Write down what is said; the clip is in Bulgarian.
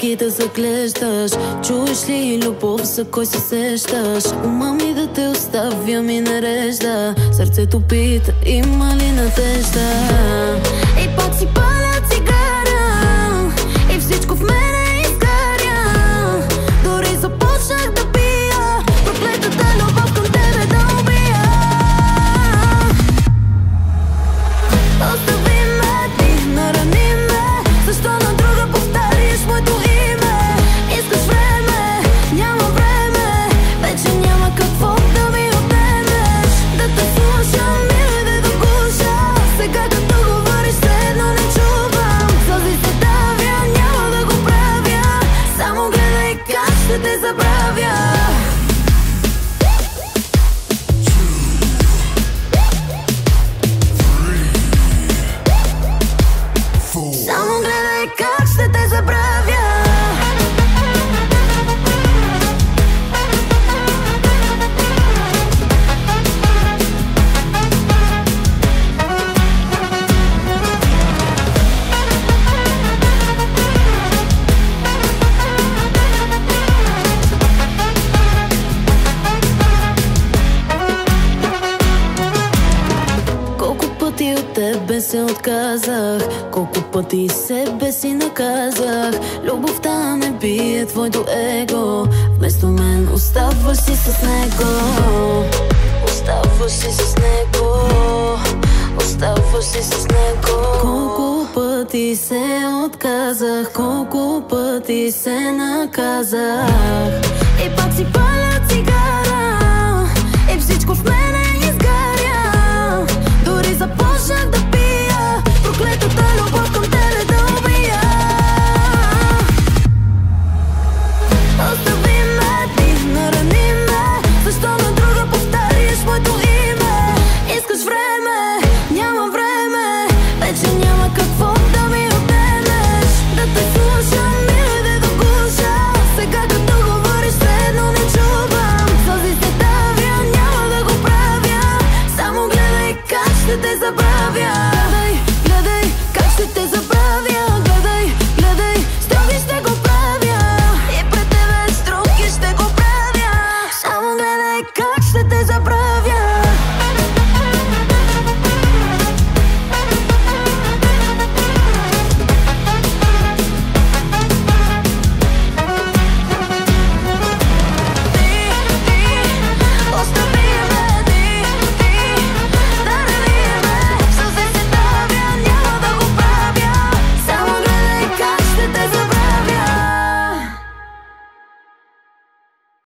стъпки да заглеждаш. Чуеш ли любов, за кой се сещаш? Ума ми да те оставя ми нарежда. Сърцето пита, има ли надежда? И пак си паля цигара и всичко в мене изгаря. Дори започнах да пия проклетата любов към тебе да убия. Остави ме, ти нарани ме. Защо на друга повтаряш моето име? Искаш време, няма време. Вече няма какво да ми отнемеш. Да те слушам или да гуша. Сега като говориш все едно не чувам. Сълзи се давя, няма да го правя. Само гледай как ще те забравя. Само гледай как ще те забравя. Колко пъти от тебе се отказах, колко пъти себе си наказах. Любовта не бие твоето его, вместо мен оставаш си с него. Оставаш си с него, оставаш си с него. Колко пъти се отказах, колко пъти се наказах. И пак си паля цигара и всичко в мен